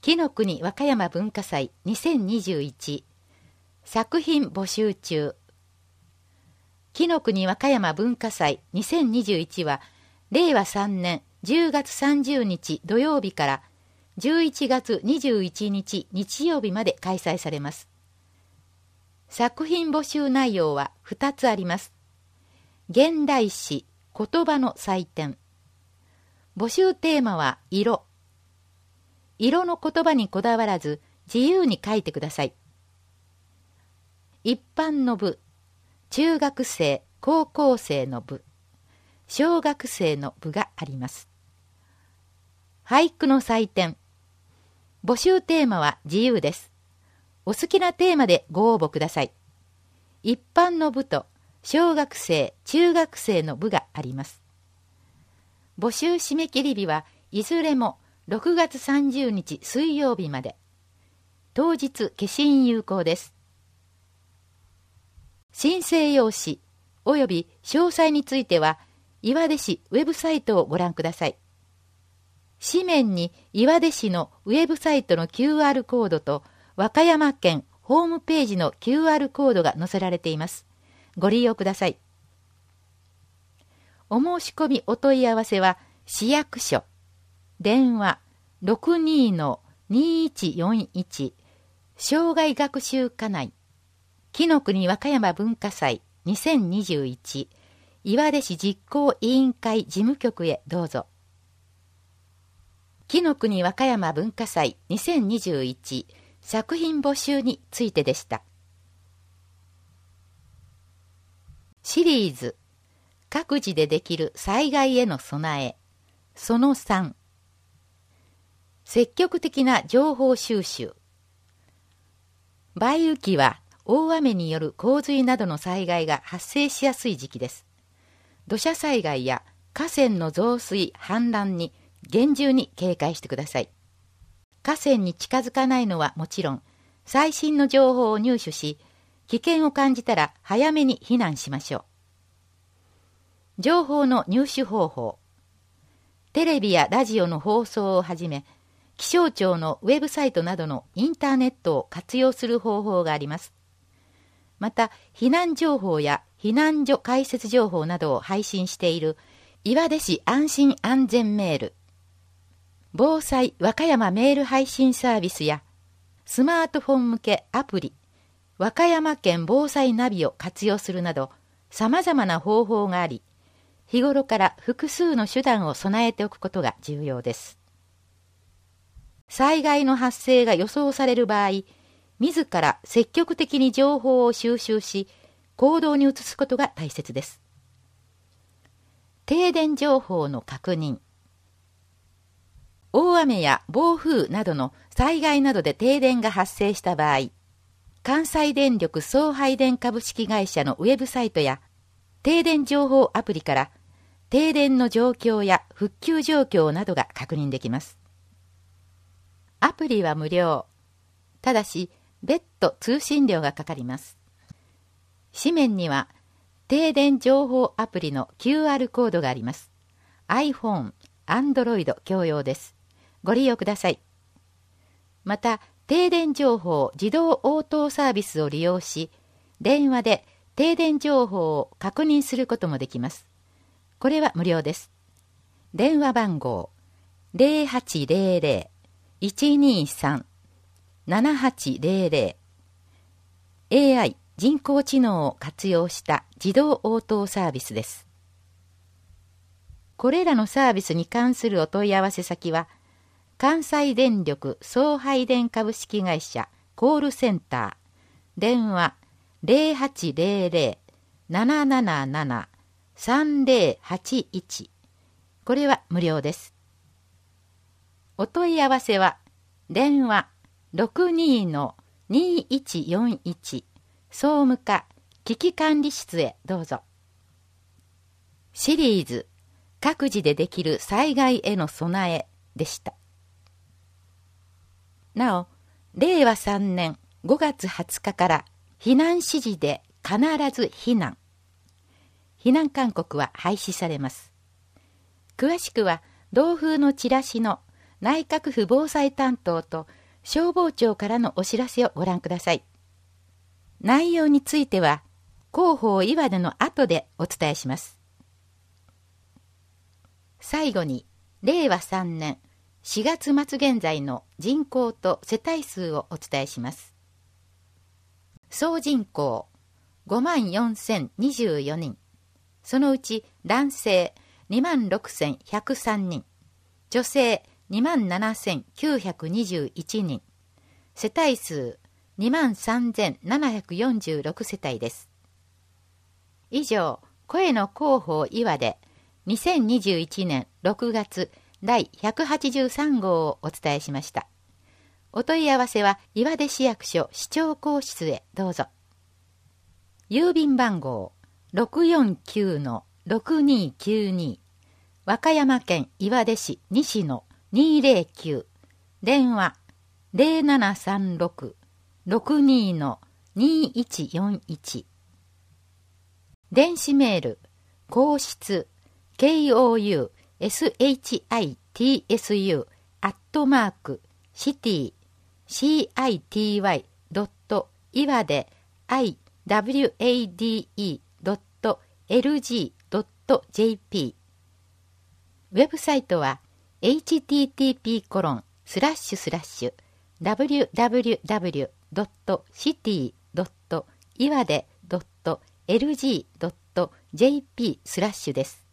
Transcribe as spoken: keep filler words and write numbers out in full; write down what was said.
紀の国和歌山文化祭にせんにじゅういち作品募集中。紀の国和歌山文化祭にせんにじゅういちはれいわさんねんじゅうがつさんじゅうにち土曜日からじゅういちがつにじゅういちにち日曜日まで開催されます。作品募集内容はふたつあります。現代詩、言葉の祭典。募集テーマは色。色の言葉にこだわらず自由に書いてください。一般の部、中学生、高校生の部、小学生の部があります。俳句の祭典。募集テーマは自由です。お好きなテーマでご応募ください。一般の部と小学生、中学生の部があります。募集締め切り日はいずれもろくがつさんじゅうにち水曜日まで。当日消印有効です。申請用紙および詳細については岩出市ウェブサイトをご覧ください。紙面に岩出市のウェブサイトの キューアール コードと和歌山県ホームページの キューアール コードが載せられています。ご利用ください。お申し込みお問い合わせは市役所電話 ろくにーにいちよんいち 障害学習課内紀の国和歌山文化祭にせんにじゅういち岩出市実行委員会事務局へどうぞ。紀の国和歌山文化祭にせんにじゅういち作品募集についてでした。シリーズ各自でできる災害への備えそのさん積極的な情報収集。梅雨期は大雨による洪水などの災害が発生しやすい時期です。土砂災害や河川の増水・氾濫に厳重に警戒してください。河川に近づかないのはもちろん、最新の情報を入手し、危険を感じたら早めに避難しましょう。情報の入手方法。テレビやラジオの放送をはじめ、気象庁のウェブサイトなどのインターネットを活用する方法があります。また、避難情報や避難所開設情報などを配信している岩出市安心安全メール、防災和歌山メール配信サービスやスマートフォン向けアプリ、和歌山県防災ナビを活用するなど様々な方法があり、日頃から複数の手段を備えておくことが重要です。災害の発生が予想される場合、自ら積極的に情報を収集し、行動に移すことが大切です。停電情報の確認。大雨や暴風などの災害などで停電が発生した場合、関西電力送配電株式会社のウェブサイトや停電情報アプリから停電の状況や復旧状況などが確認できます。アプリは無料。ただし、別途通信料がかかります。紙面には停電情報アプリの キューアール コードがあります。iPhone、Android 共用です。ご利用ください。また、停電情報自動応答サービスを利用し、電話で停電情報を確認することもできます。これは無料です。電話番号 ゼロはちゼロゼロ いちにさん ななはちゼロゼロ エーアイ 人工知能を活用した自動応答サービスです。これらのサービスに関するお問い合わせ先は、関西電力送配電株式会社コールセンター、電話 ゼロはちゼロゼロ ななななな さんゼロはちいち、これは無料です。お問い合わせは、電話 ろくにーにいちよんいち 総務課危機管理室へどうぞ。シリーズ各自でできる災害への備えでした。なお、れいわさんねんごがつはつかから避難指示で必ず避難。避難勧告は廃止されます。詳しくは同封のチラシの内閣府防災担当と消防庁からのお知らせをご覧ください。内容については、広報岩出の後でお伝えします。最後に、れいわさんねんしがつ末現在の人口と世帯数をお伝えします。総人口ごまんよんせんにじゅうよにん、そのうち男性にまんろくせんひゃくさんにん、女性にまんななせんきゅうひゃくにじゅういちにん、世帯数にまんさんぜんななひゃくよんじゅうろく世帯です。以上、声の広報岩出にせんにじゅういちねんろくがつだいひゃくはちじゅうさんごうをお伝えしました。お問い合わせは岩出市役所市長公室へどうぞ。郵便番号 ろくよんきゅうのろくにきゅうに、和歌山県岩出市西のにーぜろきゅう、電話 ゼロななさんろく ろくにのにいちよんいち、電子メール皇室 ケーオーユーエスエイチアイティーエスユー アットマークシティ シーアイティーワイ ドット岩出 アイダブリューエーディーイー ドットエルジー ドット ジェーピー。 ウェブサイトは エイチティーティーピーコロンスラッシュスラッシュダブリューダブリューダブリュー ドットシティ ドット岩出 ドットエルジー ドット ジェーピー スラッシュです。